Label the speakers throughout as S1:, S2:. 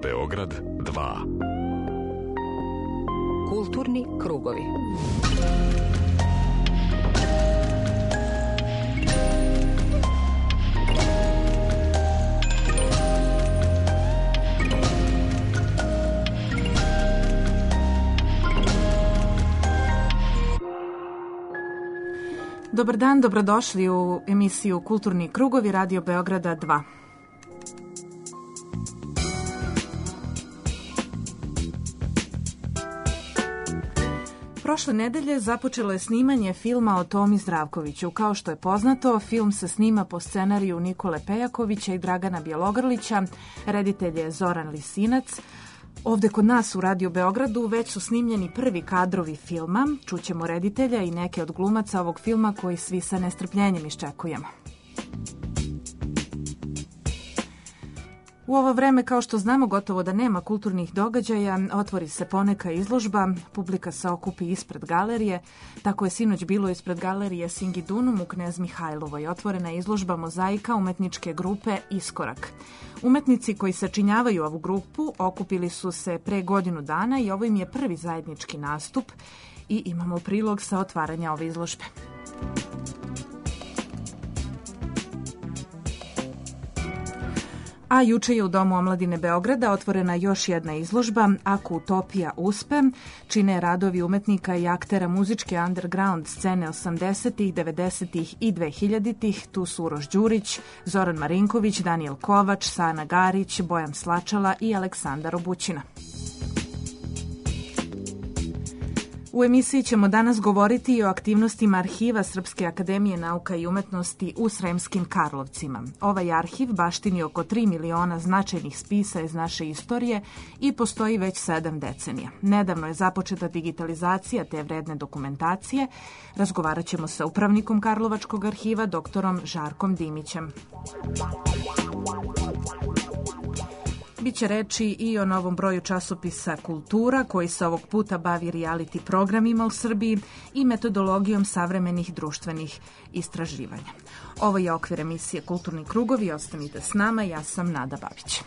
S1: Beograd 2.
S2: Kulturni krugovi.
S3: Dobar dan, dobrodošli u emisiju Kulturni krugovi Radio Beograda 2. Prošle nedelje započelo je snimanje filma o Tomi Zdravkoviću. Kao što je poznato, film se snima po scenariju Nikole Pejakovića i Dragana Bjelogrlića. Reditelj je Zoran Lisinac. Ovde kod nas u Radio Beogradu već su snimljeni prvi kadrovi filma. Čućemo reditelja i neke od glumaca ovog filma koji svi sa nestrpljenjem iščekujemo. U ovo vreme, kao što znamo, gotovo da nema kulturnih događaja, otvori se poneka izložba, publika se okupi ispred galerije. Tako je sinoć bilo ispred galerije Singidunum u Knez Mihajlovoj. Otvorena je izložba mozaika umetničke grupe Iskorak. Umetnici koji sačinjavaju ovu grupu okupili su se pre godinu dana i ovo im je prvi zajednički nastup i imamo prilog sa otvaranja ove izložbe. A juče je u Domu omladine Beograda otvorena još jedna izložba, Ako utopija uspe, čine radovi umetnika i aktera muzičke underground scene 80-ih, 90-ih i 2000-ih. Tu su Uroš Đurić, Zoran Marinković, Danijel Kovač, Sana Garić, Bojan Slačala i Aleksandar Obućina. U emisiji ćemo danas govoriti i o aktivnostima Arhiva Srpske akademije nauka i umetnosti u Sremskim Karlovcima. Ovaj arhiv baštini oko 3 miliona značajnih spisa iz naše istorije i postoji već 7 decenija. Nedavno je započeta digitalizacija te vredne dokumentacije. Razgovarat ćemo sa upravnikom Karlovačkog arhiva, doktorom Žarkom Dimićem. Biće reči i o novom broju časopisa Kultura, koji se ovog puta bavi reality programima u Srbiji i metodologijom savremenih društvenih istraživanja. Ovo je okvir emisije Kulturni krugovi. Ostanite s nama, ja sam Nada Babić.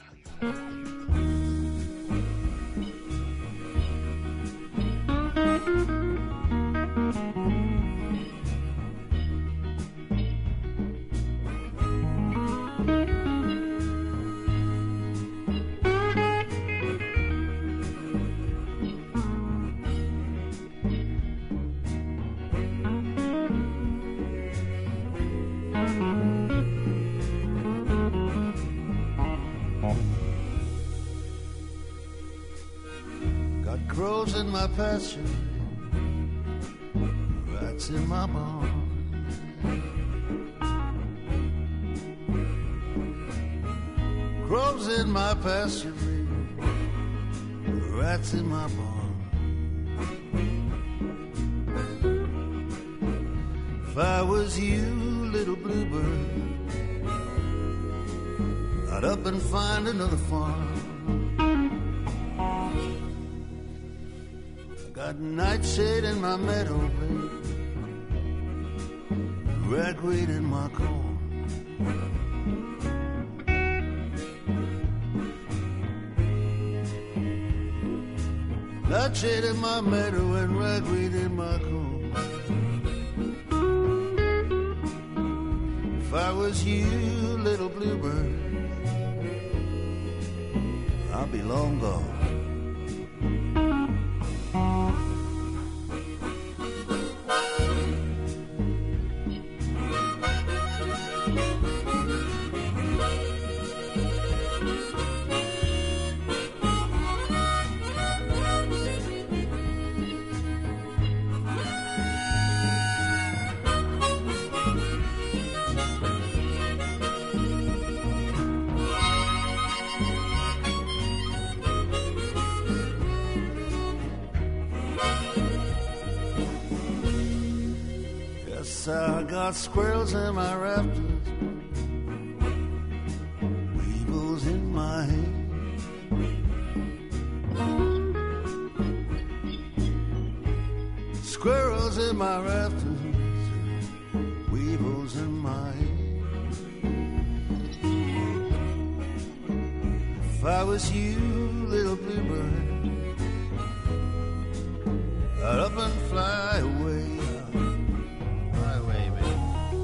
S4: Crows in my pasture, rats in my barn. Crows in my pasture, rats in my barn. If I was you, little bluebird, I'd up and find another farm. Got nightshade in my meadow, babe, ragweed in my corn. Nightshade in my meadow and ragweed in my corn. If I was you, little bluebird, I'd be long gone. I got squirrels in my rafters, weevils in my hay. Squirrels in my rafters, weevils in my hay. If I was you, little bluebird, I'd up and fly away. Fly away, baby.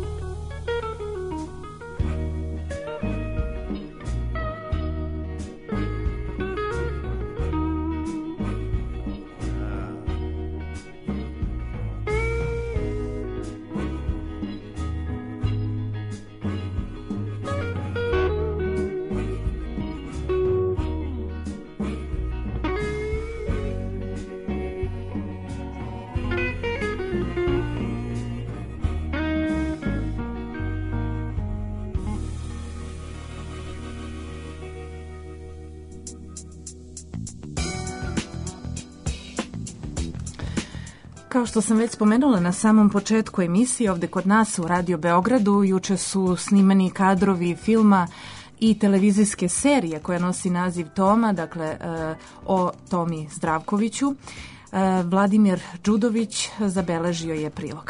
S3: Kao što sam već spomenula na samom početku emisije, ovde kod nas u Radio Beogradu juče su snimani kadrovi filma i televizijske serije koja nosi naziv Toma, dakle o Tomi Zdravkoviću. Vladimir Đudović zabeležio je prilog.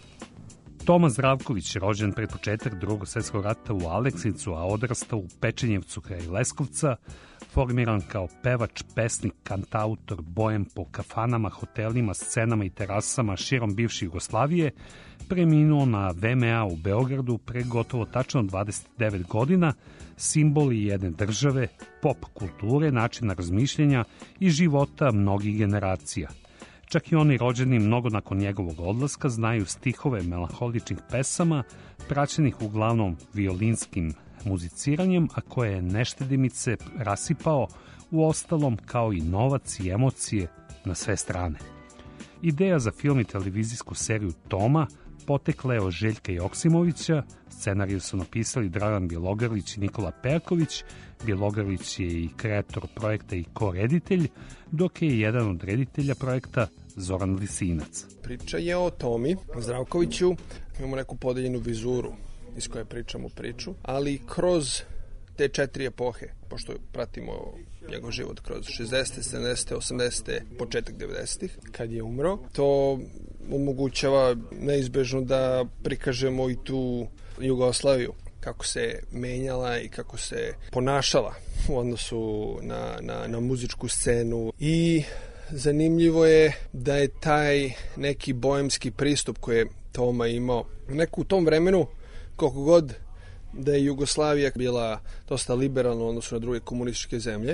S1: Toma Zdravković, rođen pred početak Drugog svjetskog rata u Aleksincu, a odrastao u Pečenjevcu kraj Leskovca, formiran kao pevač, pesnik, kantautor, bojem po kafanama, hotelima, scenama i terasama širom bivše Jugoslavije, preminuo na VMA u Beogradu pre gotovo tačno 29 godina, simboli jedne države, pop kulture, načina razmišljenja i života mnogih generacija. Čak i oni rođeni mnogo nakon njegovog odlaska znaju stihove melanholičnih pesama, praćenih uglavnom violinskim muziciranjem, a koje je neštedimice rasipao u ostalom kao i novac i emocije na sve strane. Ideja za film i televizijsku seriju Toma potekla je od Željka Joksimovića, scenariju su napisali Dragan Bjelogrlić i Nikola Perković. Bjelogrlić je i kreator projekta i koreditelj, dok je jedan od reditelja projekta Zoran Lisinac.
S5: Priča je o Tomi Zdravkoviću, imamo neku podeljenu vizuru iz koje pričamo priču, ali kroz te 4 epohe, pošto pratimo njegov život kroz 60. 70. 80. početak 90. kad je umro, to omogućava neizbežno da prikažemo i tu Jugoslaviju, kako se menjala i kako se ponašala u odnosu na muzičku scenu. I zanimljivo je da je taj neki boemski pristup koji je Toma imao neku u tom vremenu, koliko god da je Jugoslavija bila dosta liberalna u odnosu na druge komunističke zemlje,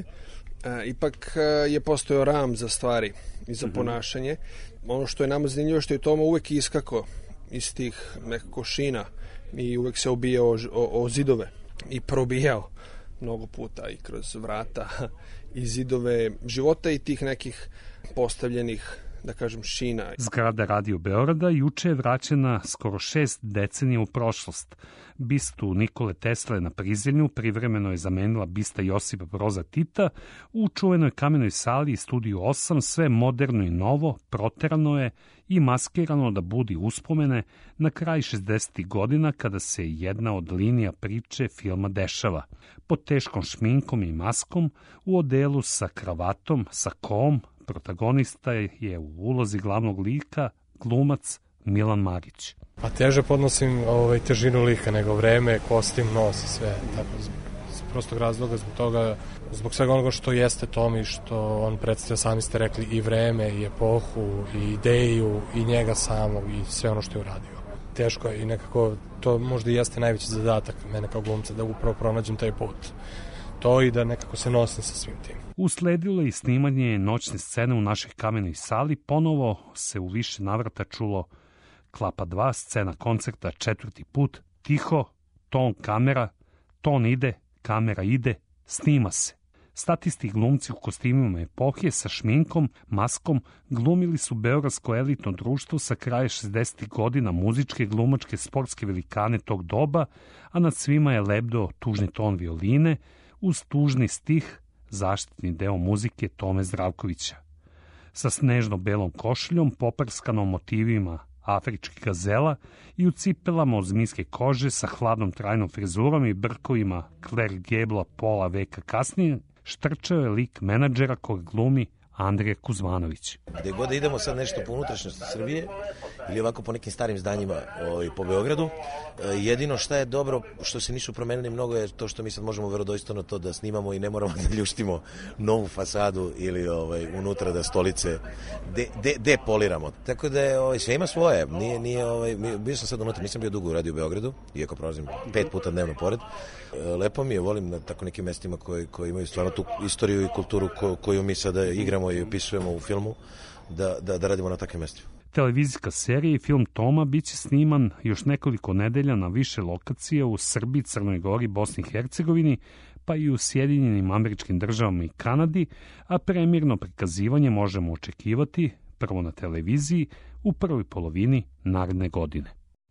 S5: ipak je postojao ram za stvari i za ponašanje. Ono što je nama zanimljivo što je Toma uvek iskako iz tih nekako šina i uvek se obijao o zidove i probijao mnogo puta i kroz vrata i zidove života i tih nekih postavljenih, da kažem, šina.
S1: Zgrada Radio Beograda juče je vraćena skoro 6 decenija u prošlost. Bistu Nikole Tesle na Prizrenju privremeno je zamenila bista Josipa Broza Tita. U čuvenoj kamenoj sali i studiju 8 sve moderno i novo proterano je i maskirano da budi uspomene na kraj 60. godina kada se jedna od linija priče filma dešava. Pod teškom šminkom i maskom, u odelu sa kravatom, sa kom, protagonista je u ulozi glavnog lika glumac Milan Marić.
S6: Pa teže podnosim težinu lika nego vreme, kostim, nos i sve. Tako, iz prostog razloga zbog svega onoga što jeste Tomi, što on predstavlja, sami ste rekli, i vreme, i epohu, i ideju, i njega samog, i sve ono što je uradio. Teško je i nekako to možda i jeste najveći zadatak mene kao glumca, da upravo pronađem taj put. To i da nekako se nosim sa svim tim.
S1: Usledilo je i snimanje noćne scene u našoj kamenoj sali. Ponovo se u više navrata čulo Klapa 2, scena koncerta 4. put, tiho, ton kamera, ton ide, kamera ide, snima se. Statisti i glumci u kostimima epohe sa šminkom, maskom glumili su beogradsko elitno društvo sa kraja 60. godina, muzičke, glumačke, sportske velikane tog doba, a nad svima je lebdeo tužni ton violine uz tužni stih, zaštitni deo muzike Tome Zdravkovića. Sa snežno-belom košuljom, poprskanom motivima afričkih gazela i u cipelama od zmijske kože sa hladnom trajnom frizurom i brkovima Claire Gabla pola veka kasnije, štrčao je lik menadžera kog glumi Andrija Kuzmanović.
S7: Gde god da idemo sad nešto po unutrašnjosti Srbije ili ovako po nekim starim zdanjima po Beogradu, jedino šta je dobro, što se nisu promenili mnogo, je to što mi sad možemo verodostojno to da snimamo i ne moramo da ljuštimo novu fasadu ili unutra da stolice depoliramo. Tako da je sve ima svoje. Bio sam sad unutra, nisam bio dugo u Radio Beogradu, iako prolazim 5 puta dnevno pored. Lepo mi je, volim na tako nekim mestima koji imaju stvarno tu istoriju i kulturu koju mi sada igramo i opisujemo u filmu, da radimo na takvim mestima.
S1: Televizijska serija i film Toma biće sniman još nekoliko nedelja na više lokacija u Srbiji, Crnoj Gori, Bosni i Hercegovini, pa i u Sjedinjenim Američkim Državama i Kanadi, a premijerno prikazivanje možemo očekivati prvo na televiziji u prvoj polovini naredne godine.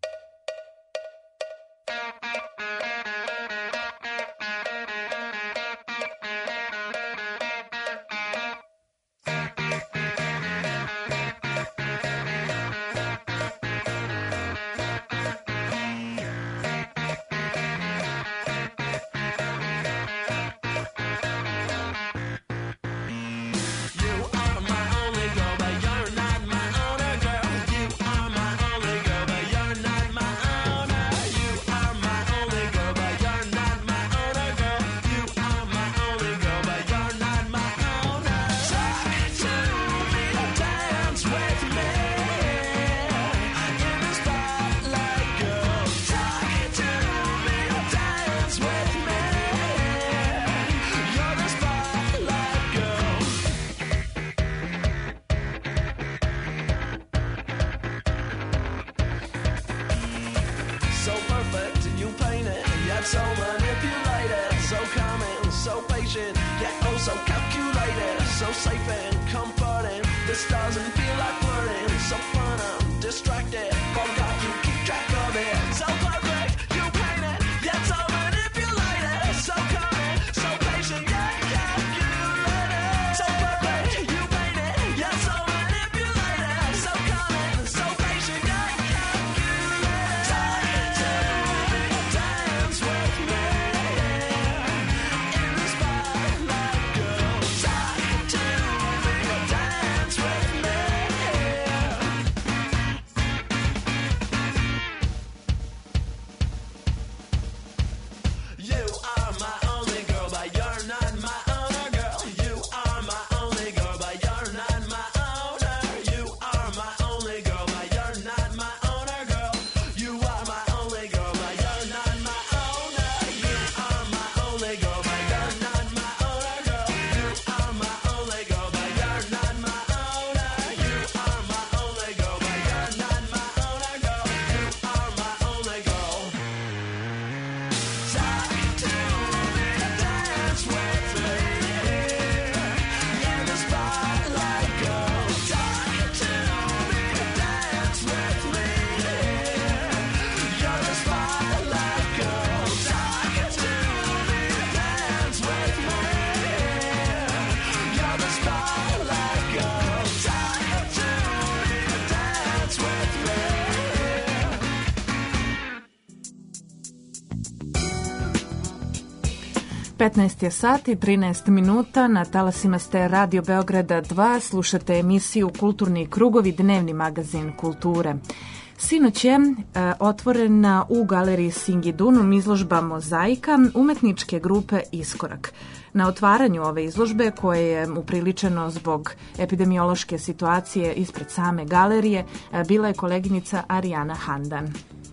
S3: Petnaest je sat i 13 minuta, na talasima ste Radio Beograda 2, slušate emisiju Kulturni krugovi, dnevni magazin kulture. Sinoć je otvorena u galeriji Singidunum izložba Mozaika umetničke grupe Iskorak. Na otvaranju ove izložbe, koje je upriličeno zbog epidemiološke situacije ispred same galerije, bila je koleginica Arijana Handan.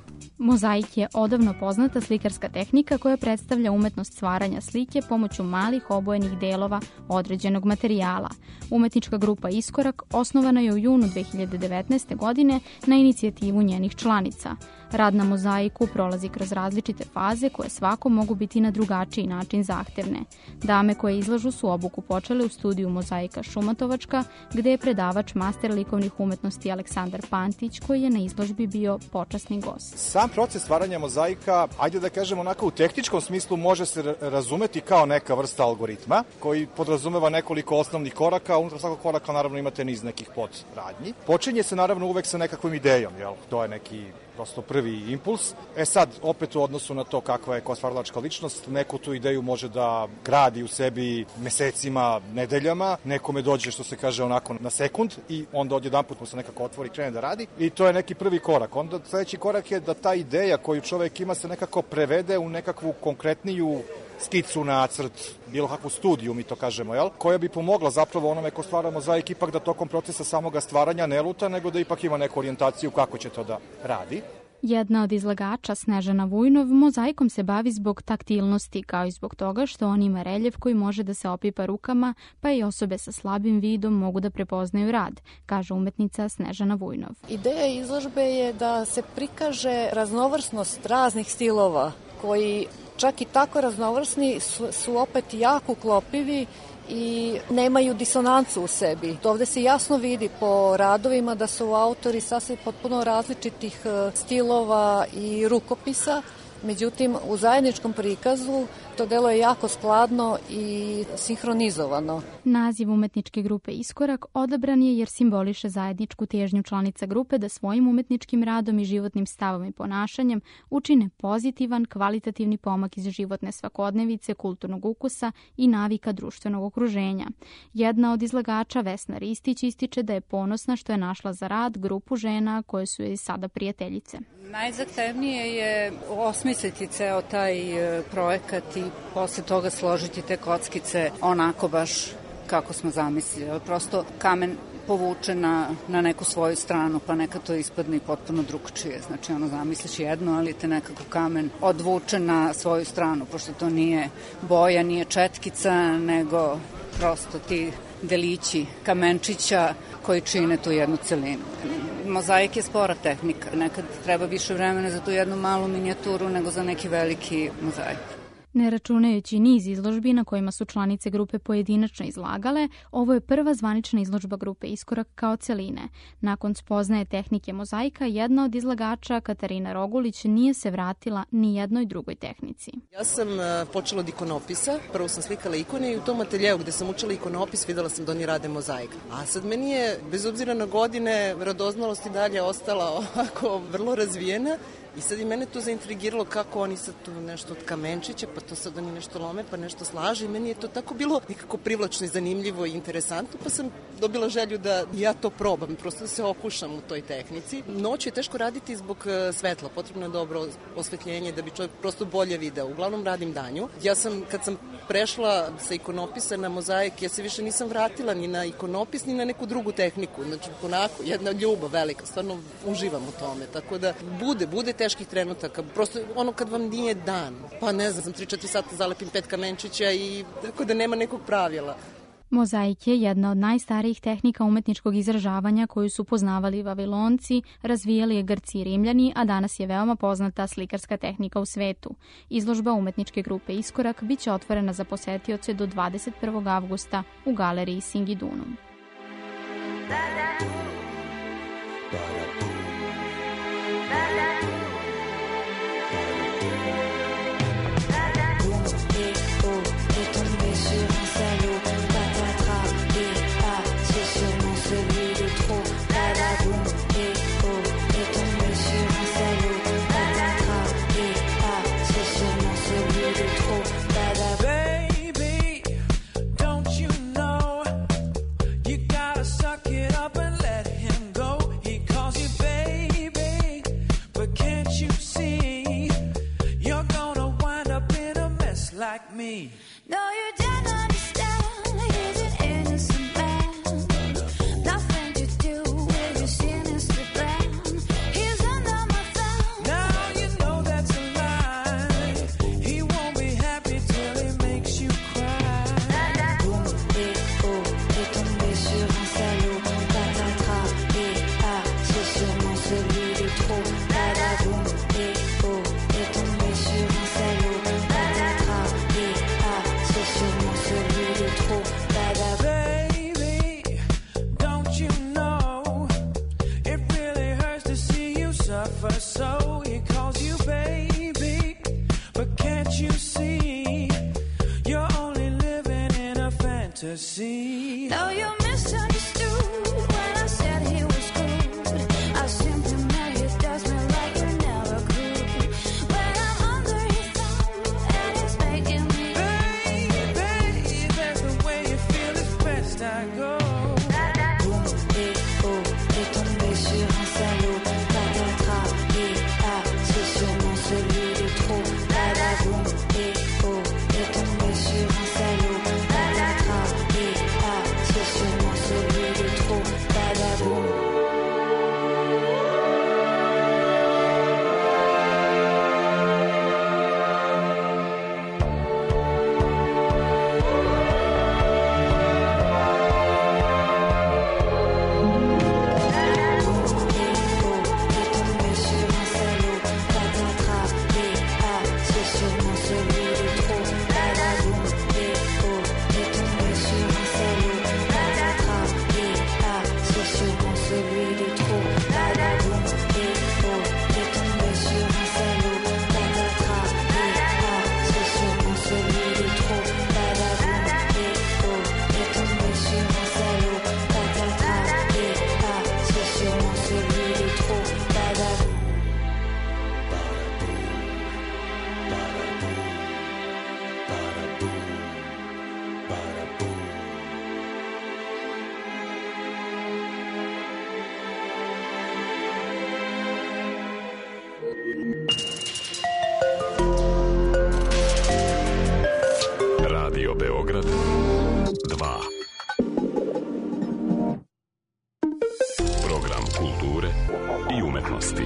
S8: Mozaik je odavno poznata slikarska tehnika koja predstavlja umetnost stvaranja slike pomoću malih obojenih delova određenog materijala. Umetnička grupa Iskorak osnovana je u junu 2019. godine na inicijativu njenih članica. Rad na mozaiku prolazi kroz različite faze koje svako mogu biti na drugačiji način zahtevne. Dame koje izlažu su obuku počele u studiju Mozaika Šumatovačka, gde je predavač master likovnih umetnosti Aleksandar Pantić, koji je na izložbi bio počasni gost.
S9: Sam proces stvaranja mozaika, ajde da kažemo onako u tehničkom smislu, može se razumeti kao neka vrsta algoritma koji podrazumeva nekoliko osnovnih koraka, a unutar svakog koraka naravno imate niz nekih podradnji. Počinje se naravno uvek sa nekakvom idejom, jel? To je neki prosto prvi impuls. Sad, opet u odnosu na to kakva je ko stvaralačka ličnost, neku tu ideju može da gradi u sebi mesecima, nedeljama, nekome dođe, što se kaže, onako na sekund i onda odjedanput mu se nekako otvori, krene da radi i to je neki prvi korak. Onda sledeći korak je da ta ideja koju čovek ima se nekako prevede u nekakvu konkretniju skicu, nacrt, bilo kakvu studiju, mi to kažemo, koja bi pomogla zapravo onome ko stvara mozaik ipak da tokom procesa samoga stvaranja ne luta, nego da ipak ima neku orijentaciju kako će to da radi.
S8: Jedna od izlagača, Snežana Vujnov, mozaikom se bavi zbog taktilnosti, kao i zbog toga što on ima reljef koji može da se opipa rukama, pa i osobe sa slabim vidom mogu da prepoznaju rad, kaže umetnica Snežana Vujnov.
S10: Ideja izložbe je da se prikaže raznovrsnost raznih stilova koji čak i tako raznovrsni su opet jako uklopivi i nemaju disonancu u sebi. Ovde se jasno vidi po radovima da su autori sasvim potpuno različitih stilova i rukopisa, međutim u zajedničkom prikazu to delo je jako skladno i sinhronizovano.
S8: Naziv umetničke grupe Iskorak odabran je jer simboliše zajedničku težnju članica grupe da svojim umetničkim radom i životnim stavom i ponašanjem učine pozitivan, kvalitativni pomak iz životne svakodnevice, kulturnog ukusa i navika društvenog okruženja. Jedna od izlagača, Vesna Ristić, ističe da je ponosna što je našla za rad grupu žena koje su joj sada prijateljice.
S11: Najzahtevnije je osmisliti ceo taj projekat i posle toga složiti te kockice onako baš kako smo zamislili. Prosto kamen povuče na neku svoju stranu, pa neka to ispadne i potpuno drugčije. Znači, zamisliš jedno, ali te nekako kamen odvuče na svoju stranu, pošto to nije boja, nije četkica, nego prosto ti delići kamenčića koji čine tu jednu celinu. Mozaik je spora tehnika. Nekad treba više vremena za tu jednu malu minijaturu nego za neki veliki mozaik.
S8: Ne računajući niz izložbi na kojima su članice grupe pojedinačno izlagale, ovo je prva zvanična izložba grupe Iskorak kao celine. Nakon spoznaje tehnike mozaika, jedna od izlagača, Katarina Rogulić, nije se vratila ni jednoj drugoj tehnici.
S12: Ja sam počela od ikonopisa. Prvo sam slikala ikone i u tom ateljeu gde sam učila ikonopis videla sam da oni rade mozaik. A sad meni je, bez obzira na godine, radoznalost i dalje ostala ovako vrlo razvijena. I sad i mene to zaintrigiralo kako oni sad tu nešto od kamenčića, pa to sad oni nešto lome, pa nešto slaže i meni je to tako bilo nekako privlačno i zanimljivo i interesantno, pa sam dobila želju da ja to probam, prosto da se okušam u toj tehnici. Noću je teško raditi zbog svetla, potrebno je dobro osvetljenje da bi čovjek prosto bolje video. Uglavnom radim danju. Ja sam, kad sam prešla sa ikonopisa na mozaik, ja se više nisam vratila ni na ikonopis, ni na neku drugu tehniku. Znači, onako, jedna ljubav velika, stvarno uživam u tome, tako da bude teških trenutaka, prosto ono kad vam nije dan, pa ne znam, 3-4 sata zalepim 5 kamenčića i tako da nema nekog pravila.
S8: Mozaik je jedna od najstarijih tehnika umetničkog izražavanja koju su poznavali Vavilonci, razvijali je Grci i Rimljani, a danas je veoma poznata slikarska tehnika u svetu. Izložba umetničke grupe Iskorak biće otvorena za posetioce do 21. avgusta u galeriji Singidunum.
S13: Like me. No, you don't understand. He's an innocent man. Nothing to do with your sinister plan. He's under my thumb. Now you know that's a lie. He won't be happy till he makes you cry. Boum et oh, t'es tombé sur un salaud. Patatras et ah, c'est sûrement celui de trop. Badaboum et oh, t'es tombé sur un salaud. Baby, don't you know it really hurts to see you suffer, so he calls you baby, but can't you see you're only living in a fantasy? No, you misunderstood when I said he was good. I simply meant he does me like
S14: kulture i umetnosti.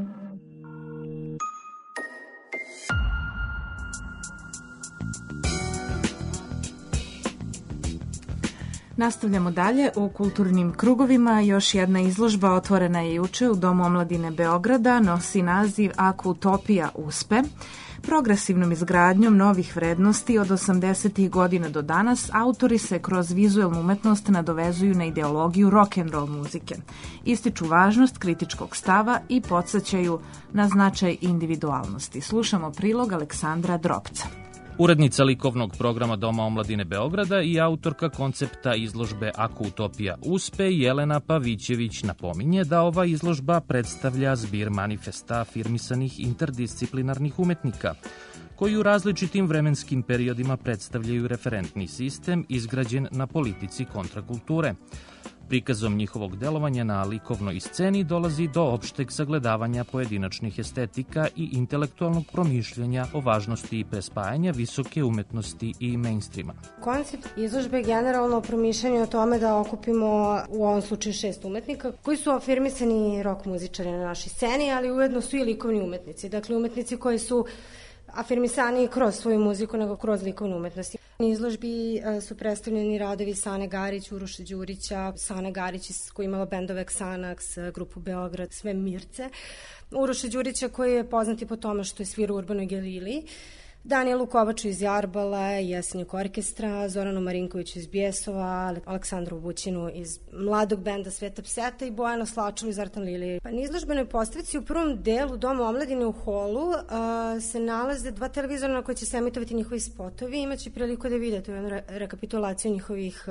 S3: Nastavljamo dalje u kulturnim krugovima. Još jedna izložba otvorena je juče u Domu omladine Beograda, nosi naziv Ako utopija uspe. Progresivnom izgradnjom novih vrednosti od 80. godina do danas autori se kroz vizuelnu umetnost nadovezuju na ideologiju rock'n'roll muzike. Ističu važnost kritičkog stava i podsjećaju na značaj individualnosti. Slušamo prilog Aleksandra Dropca.
S15: Urednica likovnog programa Doma omladine Beograda i autorka koncepta izložbe Ako utopija uspe, Jelena Pavićević, napominje da ova izložba predstavlja zbir manifesta afirmisanih interdisciplinarnih umetnika, koji u različitim vremenskim periodima predstavljaju referentni sistem izgrađen na politici kontrakulture. Prikazom njihovog delovanja na likovnoj sceni dolazi do opšteg sagledavanja pojedinačnih estetika i intelektualnog promišljanja o važnosti i prespajanja visoke umetnosti i mainstreama.
S16: Koncept izložbe je generalno promišljanje o tome da okupimo u ovom slučaju 6 umetnika koji su afirmisani rock muzičari na našoj sceni, ali ujedno su i likovni umetnici. Dakle, umetnici koji su afirmisani kroz svoju muziku nego kroz likovnu umetnost. Na izložbi su predstavljeni radovi Sane Garić, Uroša Đurića, Sane Garić koja je imala bendove Xanax, grupu Beograd, sve Mirce. Uroša Đurića koji je poznati po tome što je svira u Urbanoj Galiliji, Danijelu Kovaču iz Jarbala, Jesenjuk orkestra, Zoranu Marinkoviću iz Bijesova, Aleksandru Bućinu iz mladog benda Sveta Pseta i Bojana Slačevu iz Artan Lilije. Na izložbenoj postavci u prvom delu Doma omladine u holu se nalaze 2 televizora na koje će se emitovati njihovi spotovi. Imaće priliku da vidite rekapitulaciju njihovih,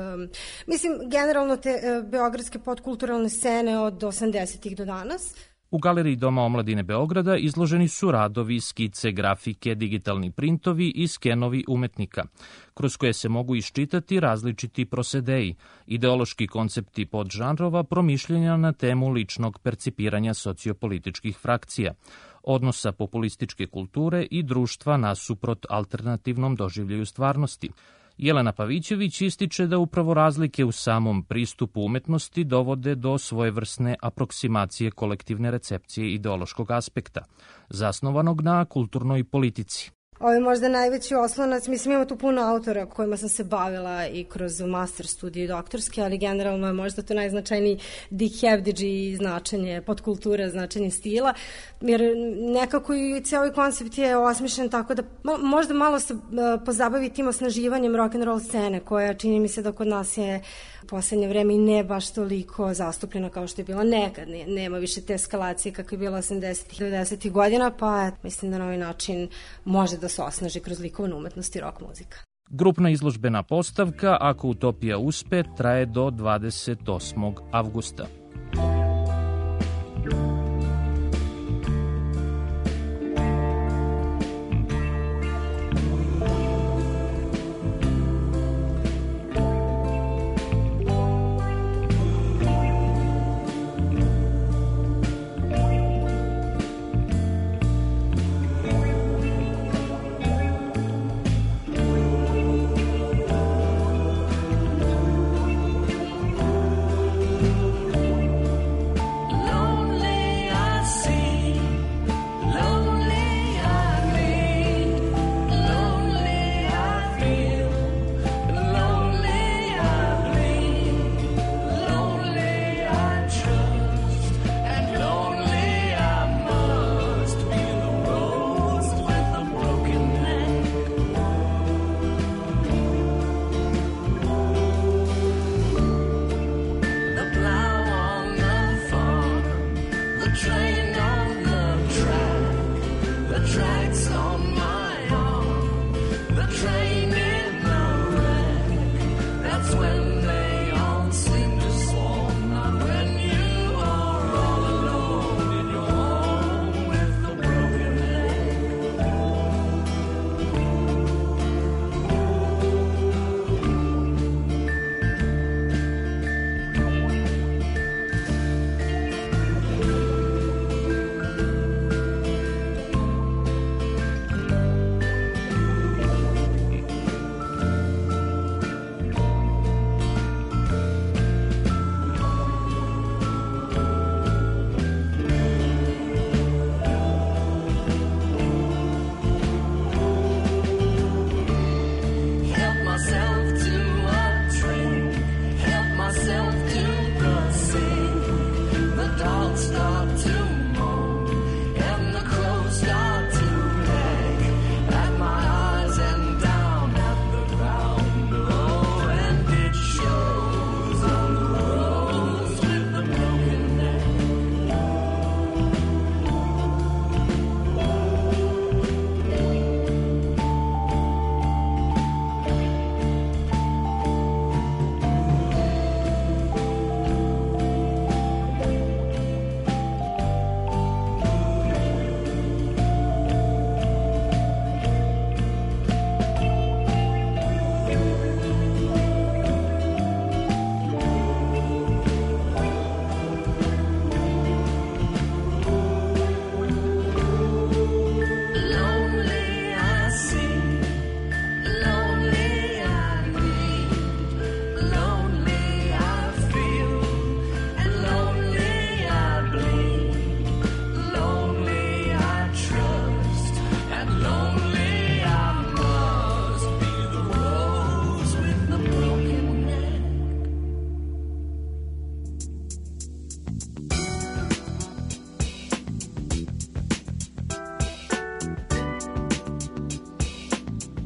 S16: generalno te beogradske podkulturalne scene od 80-ih do danas.
S15: U galeriji Doma omladine Beograda izloženi su radovi, skice, grafike, digitalni printovi i skenovi umetnika, kroz koje se mogu iščitati različiti prosedeji, ideološki koncepti podžanrova, promišljenja na temu ličnog percipiranja sociopolitičkih frakcija, odnosa populističke kulture i društva nasuprot alternativnom doživljaju stvarnosti. Jelena Pavićević ističe da upravo razlike u samom pristupu umetnosti dovode do svojevrsne aproksimacije kolektivne recepcije ideološkog aspekta, zasnovanog na kulturnoj politici.
S16: Ovo je možda najveći oslonac, imamo tu puno autora kojima sam se bavila i kroz master studije i doktorske, ali generalno je možda to najznačajniji Dick Hebdidge i značenje podkulture, značenje stila, jer nekako i cijeli koncept je osmišljen tako da možda malo se pozabavi tim osnaživanjem rock'n'roll scene, koja čini mi se da kod nas je u poslednje vreme i ne baš toliko zastupljena kao što je bila nekad. Nema više te eskalacije kako je bila 80-ih i 90-ih godina, pa mislim da na ovaj način može da se osnaži kroz likovnu umetnost i rock muzika.
S15: Grupna izložbena postavka Ako utopija uspe traje do 28. avgusta.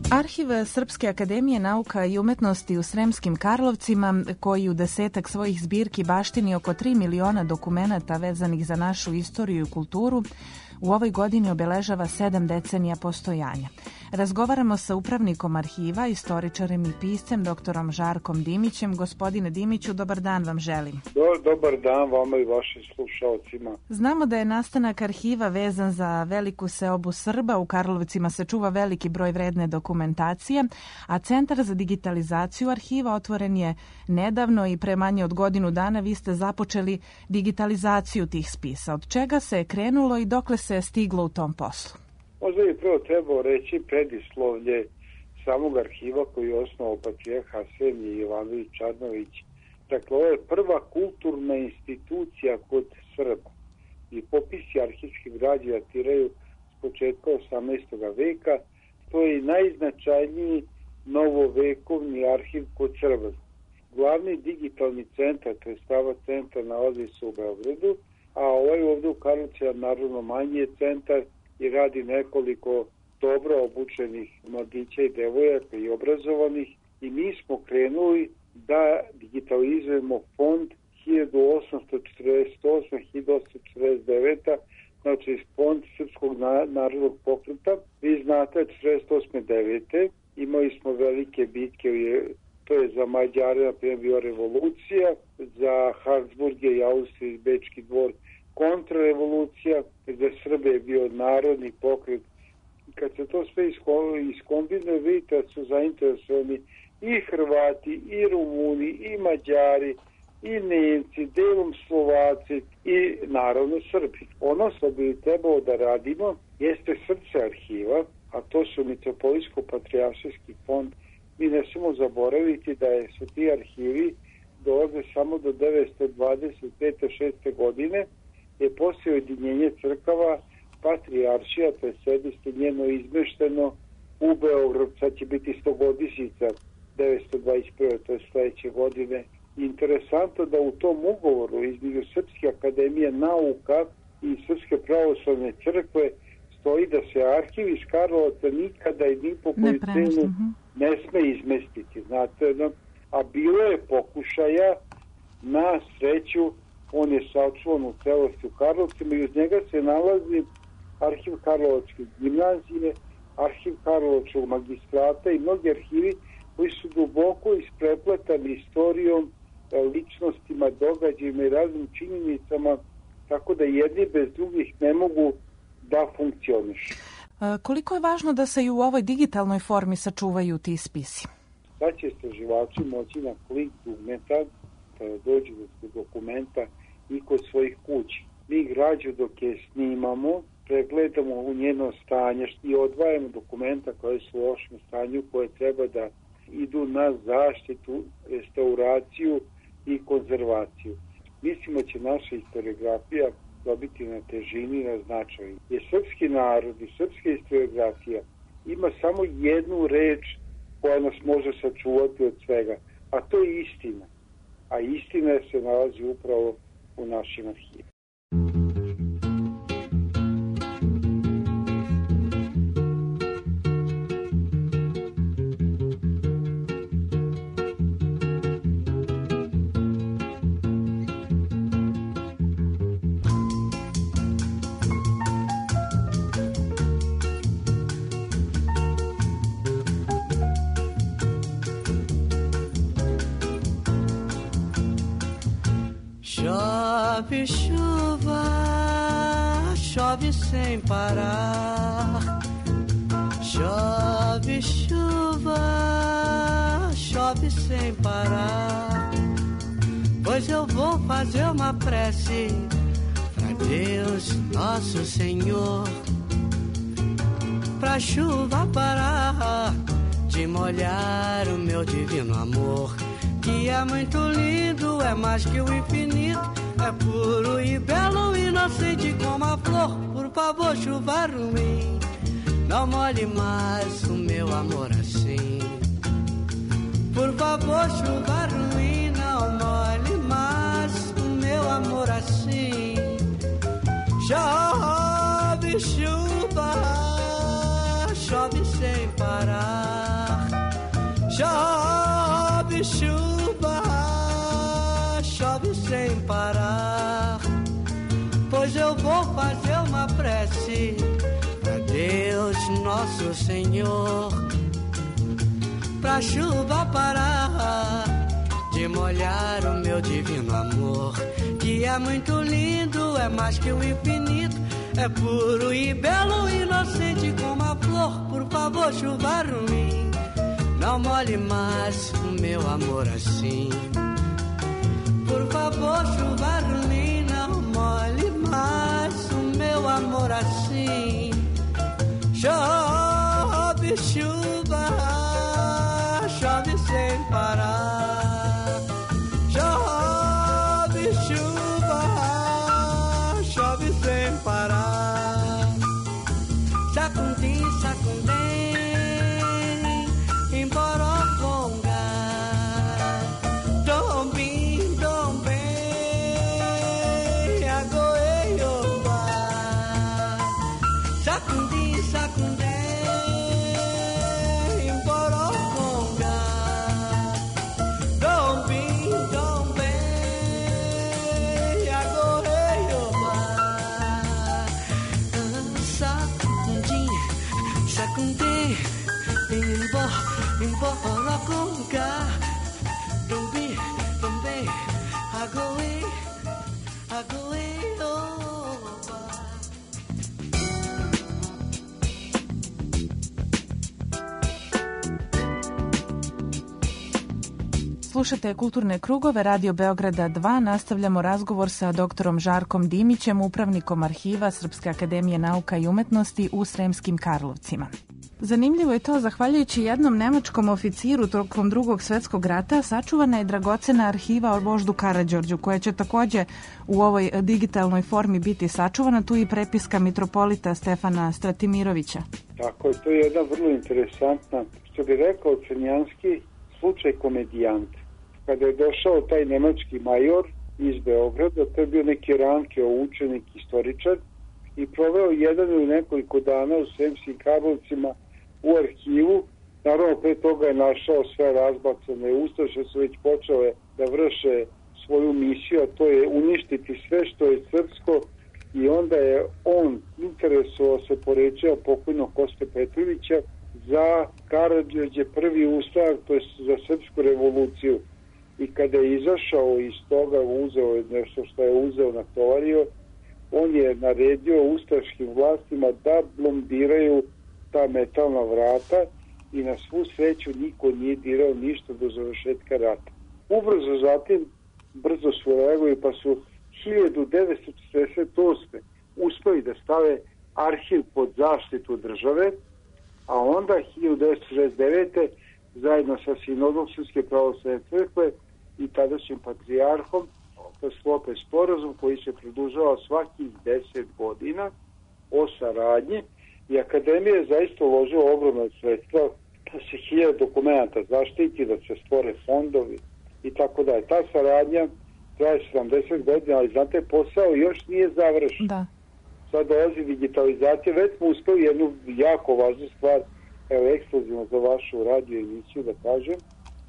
S3: Arhiv Srpske akademije nauka i umetnosti u Sremskim Karlovcima, koji u 10-ak svojih zbirki baštini oko 3 miliona dokumenata vezanih za našu istoriju i kulturu, u ovoj godini obeležava 7 decenija postojanja. Razgovaramo sa upravnikom arhiva, istoričarem i piscem, doktorom Žarkom Dimićem. Gospodine Dimiću, dobar dan vam želim.
S17: Dobar dan vama i vašim slušalcima.
S3: Znamo da je nastanak arhiva vezan za veliku seobu Srba. U Karlovcima se čuva veliki broj vredne dokumentacije, a Centar za digitalizaciju arhiva otvoren je nedavno i pre manje od godinu dana vi ste započeli digitalizaciju tih spisa. Od čega se je krenulo i dokle se je stiglo u tom poslu?
S17: Možda bi prvo trebao reći predislovlje samog arhiva koji je osnovao patrijarh Arsenije Ivanović Čadnović. Dakle, ovo je prva kulturna institucija kod Srba i popisi arhivskih građe datiraju s početka 18. veka. To je i najznačajniji novovekovni arhiv kod Srba. Glavni digitalni centar, to je Stava centar, nalazi se u Beogradu, a ovaj ovdje u Karlovcima naravno manji je centar i radi nekoliko dobro obučenih mladića i devojaka i obrazovanih, i mi smo krenuli da digitalizujemo fond 1848-1849, znači fond Srpskog narodnog pokreta. Vi znate, 48-9. imali smo velike bitke, to je za Mađare na primjer bio revolucija, za Habsburge i Austrije i Bečki dvor kontrarevolucija, za Srbe je bio narodni pokret. Kad se to sve iskombinuje, vidite da su zainteresovani i Hrvati, i Rumuni, i Mađari, i Nemci, delom Slovaci i naravno Srbi. Ono što bi trebalo da radimo jeste srce arhiva, a to su Mitropolijsko-patrijaršijski fond. Mi ne smemo zaboraviti da su ti arhivi dolaze samo do 925-6. godine, je poslije ujedinjenja crkava patrijaršija, to je sedište njeno izmešteno u Beograd. Sad će biti 100-godišnjica 921. to je sledeće godine. Interesantno da u tom ugovoru između Srpske akademije nauka i Srpske pravoslavne crkve stoji da se arhiv iz Karlovaca nikada i ni po koju cenu ne sme izmestiti. Znate, a bilo je pokušaja, na sreću on je sačuvan u celosti u Karlovcima i uz njega se nalazi arhiv Karlovačke gimnazije, arhiv Karlovačkog magistrata i mnogi arhivi koji su duboko isprepletani istorijom, ličnostima, događajima i raznim činjenicama, tako da jedni bez drugih ne mogu da funkcionišu.
S3: Koliko je važno da se i u ovoj digitalnoj formi sačuvaju ti spisi?
S17: Da će istraživači moći na klik dugmeta kada dođu do dokumenta i kod svojih kuća. Mi građu dok je snimamo, pregledamo u njeno stanje i odvajamo dokumenta koje su u lošem stanju, koje treba da idu na zaštitu, restauraciju i konzervaciju. Mislimo će naša historiografija dobiti na težini i na značaju. Jer srpski narod i srpska historiografija ima samo jednu reč koja nas može sačuvati od svega, a to je istina. A istina se nalazi upravo u našim arhivima.
S18: Chove chuva, chove sem parar. Chove chuva, chove sem parar. Pois eu vou fazer uma prece pra Deus nosso Senhor, pra chuva parar de molhar o meu divino amor, que é muito lindo, é mais que o infinito, é puro e belo, inocente como a flor. Por favor, chuva ruim, não molhe mais o meu amor assim. Por favor, chuva ruim, não molhe mais o meu amor assim. Chove chuva, chove sem parar. Chove chuva, chove sem parar. Pois eu vou fazer uma prece pra Deus Nosso Senhor, pra chuva parar de molhar o meu divino amor, que é muito lindo, é mais que o infinito, é puro e belo, inocente como a flor. Por favor, chuva ruim, não molhe mais o meu amor assim. Por favor, chuva ruim, não molhe mais o meu amor assim. Chove chuva, chove sem parar. Chove chuva, chove sem parar. Sacundim, sacundim, emboroconga. Dombim, dombim, agoeioba. Sacundim, sacundim, emboroconga. Dombim, dombim, agoeioba. Sacundim, sacundim, emboroconga. Dombim, dombim, agoeioba.
S3: Slušate Kulturne krugove Radio Beograda 2. Nastavljamo razgovor sa doktorom Žarkom Dimićem, upravnikom arhiva Srpske akademije nauka i umetnosti u Sremskim Karlovcima. Zanimljivo je to, zahvaljujući jednom nemačkom oficiru tokom Drugog svjetskog rata, sačuvana je dragocena arhiva o voždu Karađorđu, koja će takođe u ovoj digitalnoj formi biti sačuvana. Tu i prepiska mitropolita Stefana Stratimirovića.
S17: Tako je, to je jedna vrlo interesantna, što bi rekao Crnjanski, slučaj komedijanta. Kada je došao taj nemački major iz Beograda, to je bio neki Rankeo, učenik, istoričar, i proveo jedan ili nekoliko dana u Sremskim Karlovcima u arhivu. Naravno, pre toga je našao sve razbacane ustaše, su već počele da vrše svoju misiju, a to je uništiti sve što je srpsko, i onda je on interesovao se po rečima pokojnog Koste Petrovića za Karađorđe prvi ustav, to je za srpsku revoluciju. I kada je izašao iz toga, uzeo nešto što je uzeo, natovario, on je naredio ustaškim vlastima da blomdiraju ta metalna vrata i na svu sreću niko nije dirao ništa do završetka rata. Ubrzo zatim, brzo su reagovali, pa su 1948. uspeli da stave arhiv pod zaštitu države, a onda 1969. zajedno sa Sinodom Srpske pravoslavne crkve i tadašnjim patrijarhom da sklope sporazum koji se produžava svakih 10 godina o saradnji, i Akademija je zaista uložila ogromna sredstva da se 1000 dokumenta zaštiti, da se stvore fondovi i tako da je. Ta saradnja traje 70 godina, ali znate, posao još nije završen.
S3: Da.
S17: Sad dolazi digitalizacija, već smo uspeli jednu jako važnu stvar, evo ekskluzivno za vašu radio emisiju da kažem.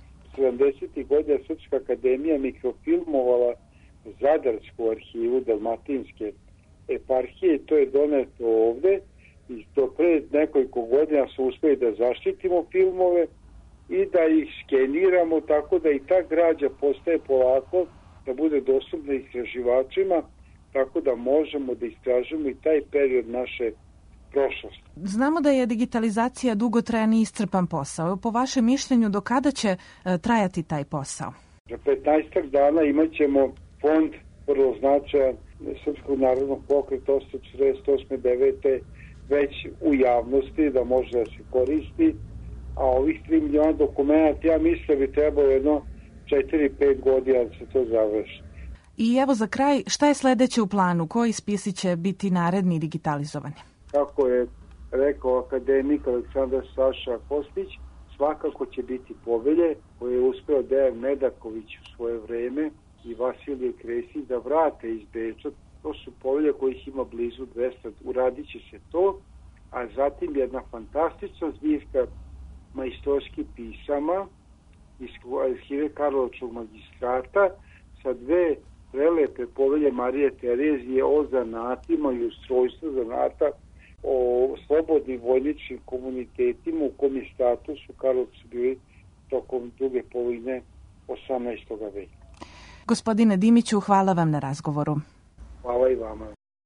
S17: 70. godina Srpska akademija mikrofilmovala Zadarsku arhivu Dalmatinske eparhije, to je doneto ovde, i do pre nekoliko godina su uspeli da zaštitimo filmove i da ih skeniramo, tako da i ta građa postaje polako da bude dostupna istraživačima, tako da možemo da istražimo i taj period naše prošlosti.
S3: Znamo da je digitalizacija dugotrajan i iscrpan posao. Po vašem mišljenju, do kada će trajati taj posao?
S17: Za 15 dana imat ćemo fond vrlo značajan Srpskog narodnog pokreta 1948-1949 već u javnosti da može da se koristi, a ovih 3 miliona dokumenta, ja mislim da bi trebalo jedno 4-5 godina da se to završi.
S3: I evo za kraj, šta je sledeće u planu? Koji spisi će biti naredni i digitalizovani?
S17: Kako je rekao akademik Aleksandar Saša Kostić, svakako će biti povelje koje je uspeo Dejan Medaković u svoje vreme i Vasilije Kresić da vrate iz Beča. To su povelje kojih ima blizu 200. Uradit će se to, a zatim jedna fantastična zbirka majstorskih pisama iz arhive Karlovačkog magistrata sa dve prelepe povelje Marije Terezije o zanatima i ustrojstvu zanata, o slobodnim vojničkim komunitetima u kom je statusu Karlovci bili tokom druge polovine 18. veka.
S3: Gospodine Dimiću, hvala vam na razgovoru.
S17: Hvala i vama.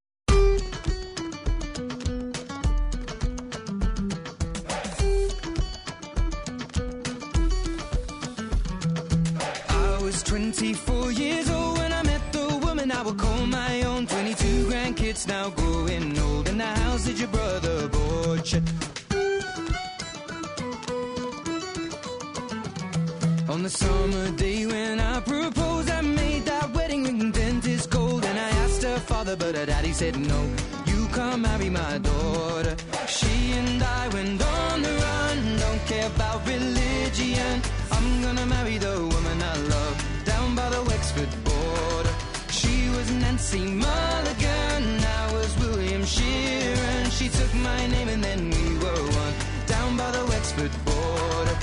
S19: I was 24 years old when I met the woman I would call my own. 22 grandkids now growing old. In the house that your brother bought you. On the summer day when I proposed, I made that wedding ring dentist gold. And I asked her father, but her daddy said no. You can't marry my daughter. She and I went on the run. Don't care about religion. I'm gonna marry the woman I love down by the Wexford border. She was Nancy Mulligan, I was William Sheeran. She took my name and then we were one down by the Wexford border.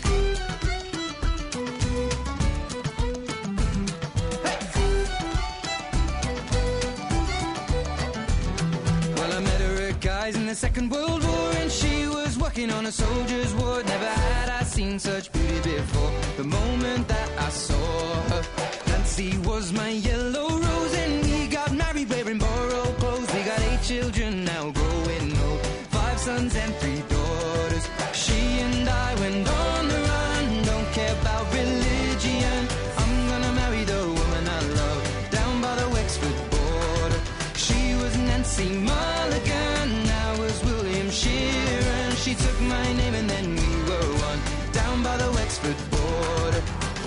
S19: In the Second World War, and she was working on a soldier's ward. Never had I seen such beauty before. The moment that I saw her, Nancy was my yellow rose, and we got married wearing borrowed clothes. We got 8 children now growing old, 5 sons and 3 daughters. She and I went on the run. Don't care about religion. I'm gonna marry the woman I love down by the Wexford border. She was Nancy Mulligan, Sheeran. She took my name and then we were one down by the Wexford border.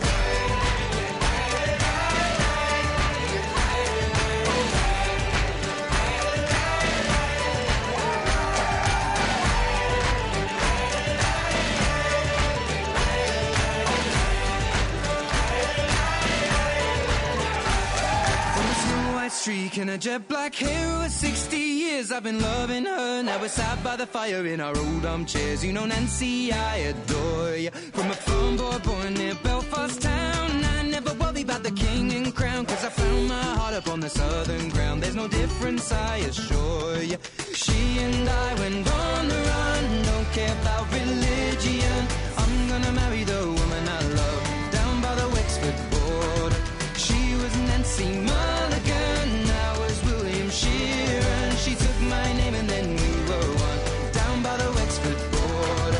S19: Streak and a jet black hair. Over 60 years I've been loving her. Now we're sat by the fire in our old armchairs. You know, Nancy, I adore you. From a farm boy born near Belfast town, I never worry about the king and crown, 'cause I found my heart up on the southern ground. There's no difference, I assure you. She and I went on the run. Don't care about religion. I'm gonna marry the woman I love down by the Wexford border. She was Nancy Mulligan, I was William Sheeran. She took my name and then we were one down by the Wexford border.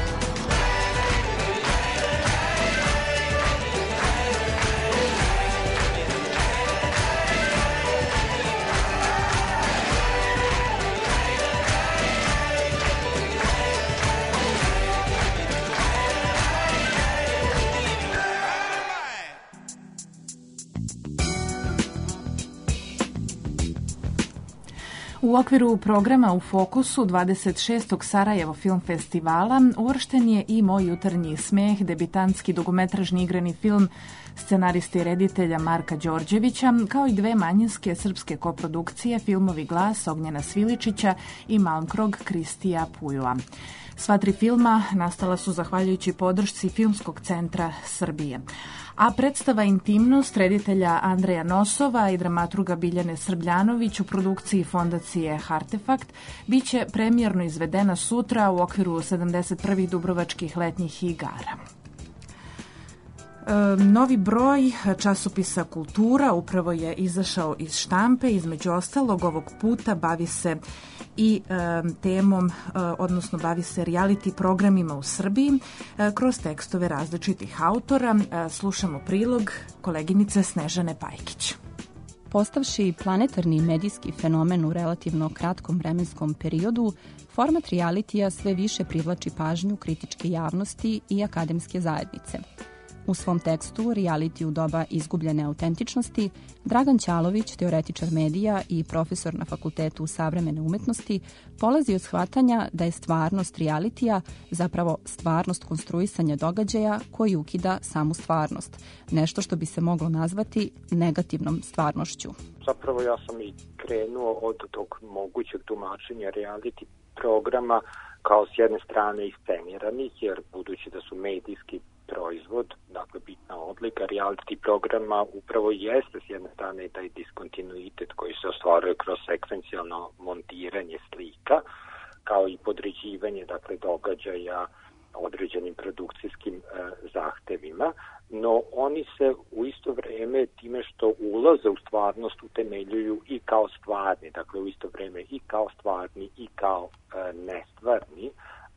S3: U okviru programa U fokusu 26. Sarajevo film festivala uvršten je i Moj jutarnji smeh, debitantski dugometražni igrani film scenariste i reditelja Marka Đorđevića, kao i 2 manjinske srpske koprodukcije, filmovi Glas Ognjena Sviličića i Malmkrog Kristija Pujua. Sva 3 filma nastala su zahvaljujući podršci Filmskog centra Srbije. A predstava Intimnost reditelja Andreja Nosova i dramaturga Biljane Srbljanović u produkciji fondacije Hartefakt biće premijerno izvedena sutra u okviru 71. Dubrovačkih letnjih igara. Novi broj časopisa Kultura upravo je izašao iz štampe. Između ostalog, ovog puta bavi se i temom, odnosno bavi se reality programima u Srbiji kroz tekstove različitih autora. Slušamo prilog koleginice Snežane Pajkić.
S20: Postavši planetarni medijski fenomen u relativno kratkom vremenskom periodu, format realitija sve više privlači pažnju kritičke javnosti i akademske zajednice. U svom tekstu Reality u doba izgubljene autentičnosti, Dragan Ćalović, teoretičar medija i profesor na Fakultetu savremene umetnosti, polazi od shvatanja da je stvarnost realitija zapravo stvarnost konstruisanja događaja koji ukida samu stvarnost, nešto što bi se moglo nazvati negativnom stvarnošću.
S21: Zapravo ja sam i krenuo od tog mogućeg tumačenja reality programa kao s jedne strane isceniranih, jer budući da su medijski proizvod, dakle bitna odlika reality programa upravo jeste s jedne strane taj diskontinuitet koji se ostvaruje kroz sekvencijalno montiranje slika, kao i podređivanje dakle događaja određenim produkcijskim zahtevima, no oni se u isto vreme time što ulaze u stvarnost utemeljuju i kao stvarni, dakle u isto vreme i kao stvarni i kao nestvarni,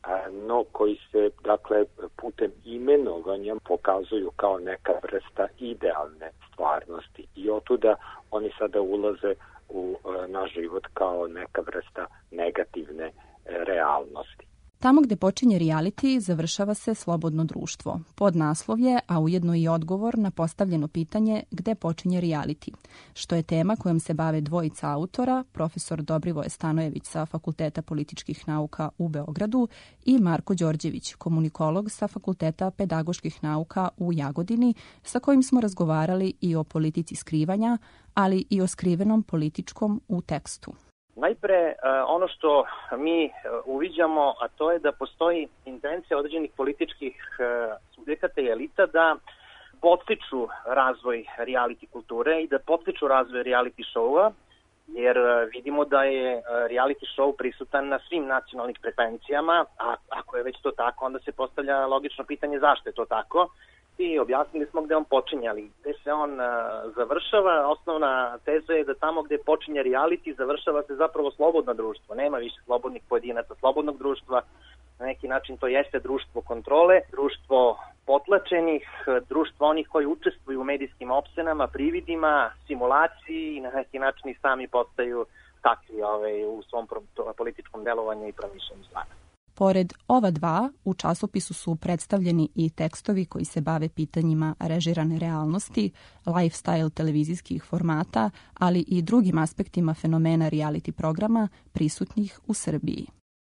S21: no koji se dakle putem imenovanja pokazuju kao neka vrsta idealne stvarnosti i otuda oni sada ulaze u naš život kao neka vrsta negativne realnosti.
S20: Tamo gde počinje reality, završava se slobodno društvo. Podnaslov je, a ujedno i odgovor na postavljeno pitanje gde počinje reality, što je tema kojom se bave dvojica autora, profesor Dobrivoje Stanojević sa Fakulteta političkih nauka u Beogradu i Marko Đorđević, komunikolog sa Fakulteta pedagoških nauka u Jagodini, sa kojim smo razgovarali i o politici skrivanja, ali i o skrivenom političkom u tekstu.
S22: Najpre, ono što mi uviđamo, a to je da postoji intencija određenih političkih subjekata i elita da podstiču razvoj reality kulture i da podstiču razvoj reality showa, jer vidimo da je reality show prisutan na svim nacionalnim frekvencijama, a ako je već to tako, onda se postavlja logično pitanje zašto je to tako. I objasnili smo gde on počinje, ali gde se on završava. Osnovna teza je da tamo gde počinje reality završava se zapravo slobodno društvo. Nema više slobodnih pojedinaca, slobodnog društva. Na neki način to jeste društvo kontrole, društvo potlačenih, društvo onih koji učestvuju u medijskim opsenama, prividima, simulaciji i na neki način i sami postaju takvi u svom političkom delovanju i promišljanju stvari.
S20: Pored ova dva, u časopisu su predstavljeni i tekstovi koji se bave pitanjima režirane realnosti, lifestyle televizijskih formata, ali i drugim aspektima fenomena reality programa prisutnih u Srbiji.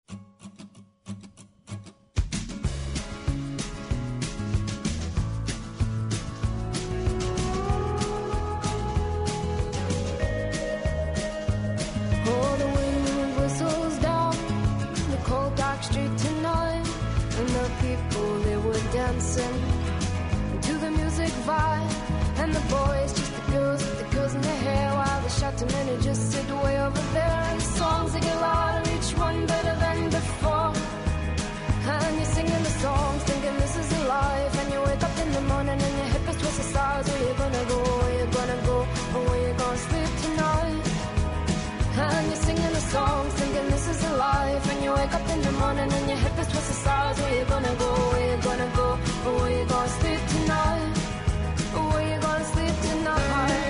S23: Dancing to the music vibe, and the boys, just the girls in their hair, while the shot to men just sit way over there. And the songs they get louder, each one better than before. And you're singing the songs, thinking this is a life. And you wake up in the morning and your hip is twist the stars. Where you gonna go? Where you gonna go? Or where you gonna sleep tonight? And you're singing the songs, thinking this is a life. And you wake up in the morning and your hip is twist the stars. Where you gonna go? Where you gonna go? Or where you gonna sleep tonight? Or where you gonna sleep tonight?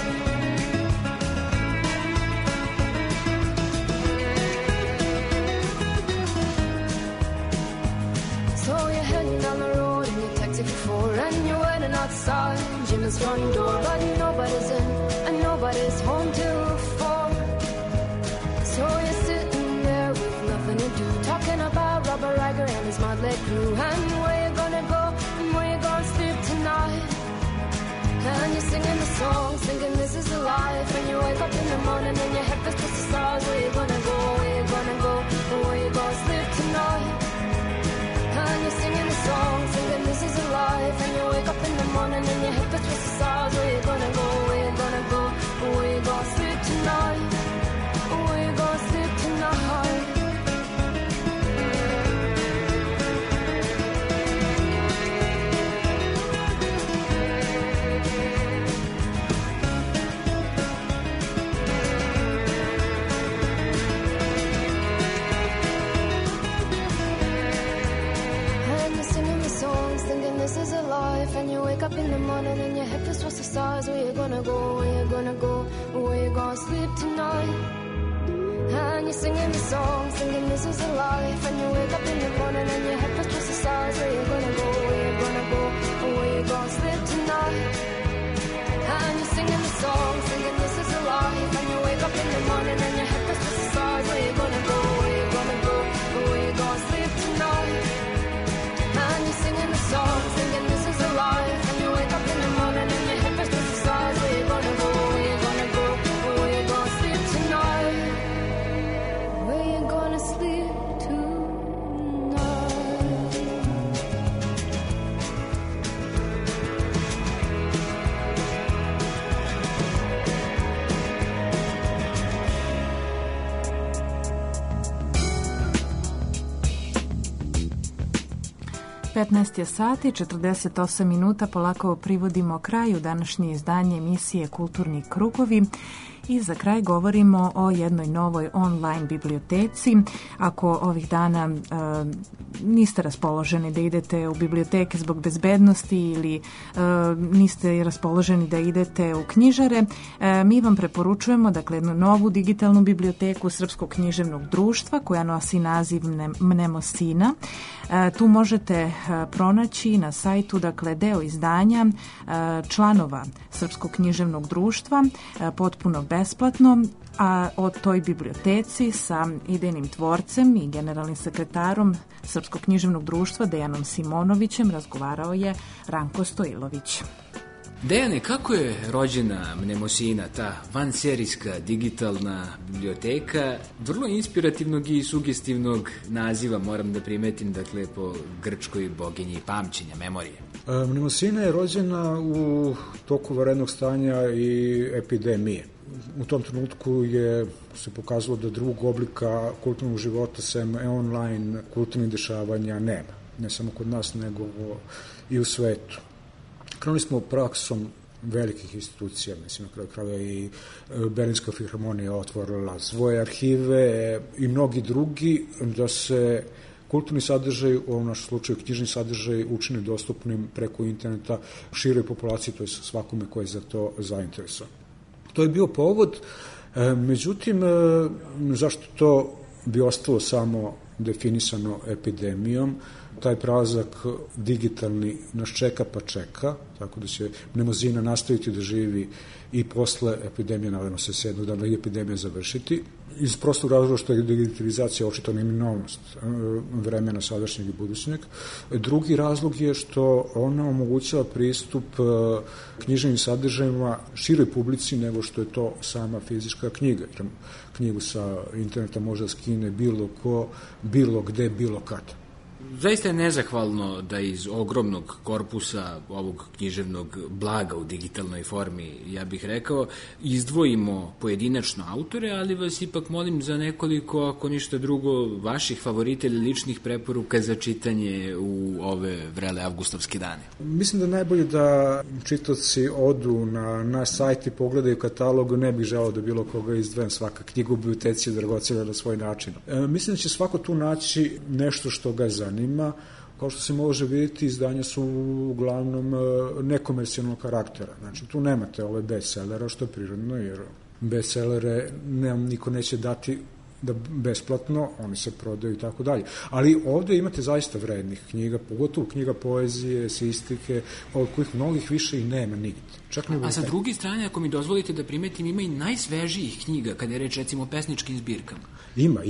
S23: So you're heading down the road in your taxi for 4, and you're waiting outside Jim's front door, but nobody's in and nobody's home till 4. So you're sitting there with nothing to do, talking about Robert Riger and his motley crew, and where you gonna go and where you gonna sleep tonight. And you're singing the songs, thinking this is a life. And you wake up in the morning and your head feels just the stars. Where you gonna go? Where you gonna go? And where you gonna sleep tonight? And you're singing the songs, thinking this is a life. And you wake up in the morning and your head feels just the stars. Where you gonna go? Where you gonna go? And where you gonna sleep tonight? And where you gonna sleep tonight? This is a life, and you wake up in the morning and your head feels towards the stars. Where you gonna go? Where you gonna go? Where you gonna sleep tonight? And you're singing the songs, thinking this is a life. And you wake up in the morning and your head feels towards the stars. Where you gonna go? Where you gonna go? Where you gonna sleep tonight? And you're singing the songs, thinking this is a life. And you wake up in the morning and your head feels towards the stars. Where you gonna go? Where you gonna go? Where you gonna sleep tonight? And you're singing the songs, thinking this is a life. And you wake up in the morning and your head feels towards the stars. Where you gonna go? Where you gonna go?
S3: 15 je sati, 48 minuta, polako privodimo kraju današnje izdanje emisije Kulturni krugovi i za kraj govorimo o jednoj novoj online biblioteci. Ako ovih dana niste raspoloženi da idete u biblioteke zbog bezbednosti ili niste raspoloženi da idete u knjižare, mi vam preporučujemo jednu novu digitalnu biblioteku Srpskog književnog društva koja nosi naziv Mnemosina. Tu možete pronaći na sajtu deo izdanja članova Srpskog književnog društva potpuno besplatno, a o toj biblioteci sa idejnim tvorcem i generalnim sekretarom Srpskog književnog društva Dejanom Simonovićem razgovarao je Ranko Stojilović.
S2: Dejane, kako je rođena Mnemosina, ta vanserijska digitalna biblioteka, vrlo inspirativnog i sugestivnog naziva, moram da primetim, po grčkoj boginji pamćenja, memorije?
S4: Mnemosina je rođena u toku vanrednog stanja i epidemije. U tom trenutku se pokazalo da drugog oblika kulturnog života sem online kulturnih dešavanja nema. Ne samo kod nas, nego i u svetu. Krenuli smo praksom velikih institucija, mislim na kraju krajeva i Berlinska filharmonija otvorila svoje arhive i mnogi drugi, da se kulturni sadržaj, u ovom našem slučaju knjižni sadržaj, učini dostupnim preko interneta široj populaciji, to je svakome ko je za to zainteresovan. To je bio povod, međutim, zašto to bi ostalo samo definisano epidemijom? Taj prelazak digitalni nas čeka pa čeka, tako da će Mnemosina nastaviti da živi i posle epidemije, nadamo se jednog dana i epidemija završiti, iz prostog razloga što je digitalizacija očito neminovnost vremena sadašnjeg i budućnjeg. Drugi razlog je što ona omogućava pristup književnim sadržajima široj publici nego što je to sama fizička knjiga. Knjigu sa interneta može da skine bilo ko, bilo gde, bilo kada.
S2: Zaista je nezahvalno da iz ogromnog korpusa ovog književnog blaga u digitalnoj formi, ja bih rekao, izdvojimo pojedinačno autore, ali vas ipak molim za nekoliko, ako ništa drugo, vaših favorita ili ličnih preporuka za čitanje u ove vrele avgustovske dane.
S4: Mislim da je najbolje da čitaoci odu na naš sajt i pogledaju katalog, ne bih želeo da bilo koga izdvojem, svaka knjiga u biblioteci je dragocena na svoj način. Mislim da će svako tu naći nešto što ga zanima. Kao što se može vidjeti, izdanja su uglavnom nekomercijalnog karaktera. Znači, tu nemate ove bestsellera, što je prirodno, jer bestsellere niko neće dati da besplatno, oni se prodaju i tako dalje. Ali ovde imate zaista vrednih knjiga, pogotovo knjiga poezije, esistike, od kojih mnogih više i nema nigde.
S2: A sa druge strane, ako mi dozvolite da primetim, ima i najsvežijih knjiga, kada je reč recimo o pesničkim zbirkama.
S4: Ima.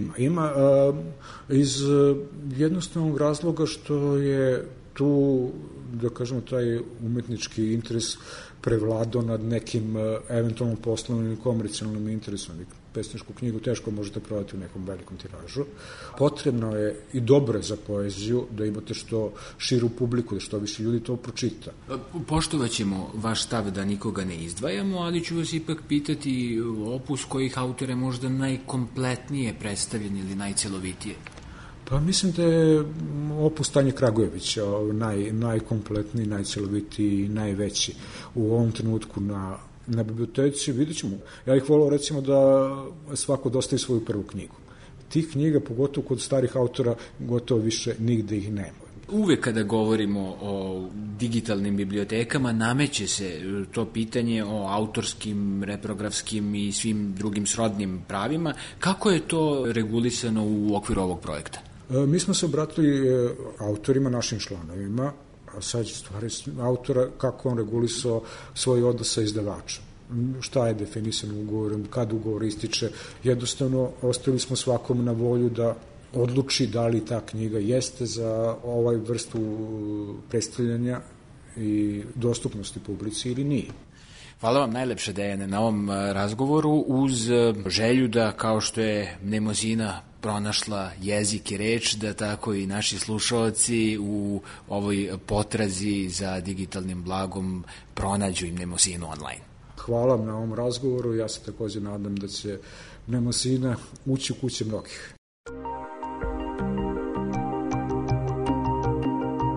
S4: Iz jednostavnog razloga što je tu, da kažemo, taj umetnički interes prevladao nad nekim eventualno poslovnim i komercijalnim interesom. Pesničku knjigu teško možete prodati u nekom velikom tiražu. Potrebno je i dobro za poeziju da imate što širu publiku, da što više ljudi to pročita.
S2: Poštovaćemo vaš stav da nikoga ne izdvajamo, ali ću vas ipak pitati opus kojih autora je možda najkompletnije predstavljen ili najcelovitije.
S4: Pa mislim da je opus Tanje Kragujevića najkompletniji, najcelovitiji i najveći u ovom trenutku na biblioteci. Vidjet ćemo. Ja ih volao recimo da svako dostavi svoju prvu knjigu. Tih knjiga, pogotovo kod starih autora, gotovo više nigde ih nema.
S2: Uvek kada govorimo o digitalnim bibliotekama, nameće se to pitanje o autorskim, reprografskim i svim drugim srodnim pravima. Kako je to regulisano u okviru ovog projekta?
S4: Mi smo se obratili autorima, našim članovima, a sad stvari autora, kako on regulisao svoj odnos sa izdavačem. Šta je definisano ugovorom, kad ugovor ističe. Jednostavno, ostavili smo svakom na volju da odluči da li ta knjiga jeste za ovaj vrstu predstavljanja i dostupnosti publici ili nije.
S2: Hvala vam najlepše, Dejane, na ovom razgovoru, uz želju da, kao što je Mnemosina pronašla jezik i reč, da tako i naši slušalci u ovoj potrazi za digitalnim blagom pronađu i Mnemosinu online.
S4: Hvala vam na ovom razgovoru, ja se također nadam da će Mnemosina ući u kuće mnogih.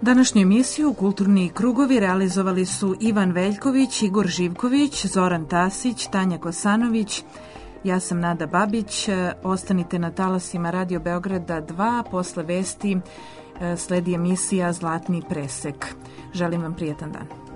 S3: Današnju emisiju Kulturni krugovi realizovali su Ivan Veljković, Igor Živković, Zoran Tasić, Tanja Kosanović. Ja sam Nada Babić. Ostanite na talasima Radio Beograda 2. Posle vesti sledi emisija Zlatni presek. Želim vam prijetan dan.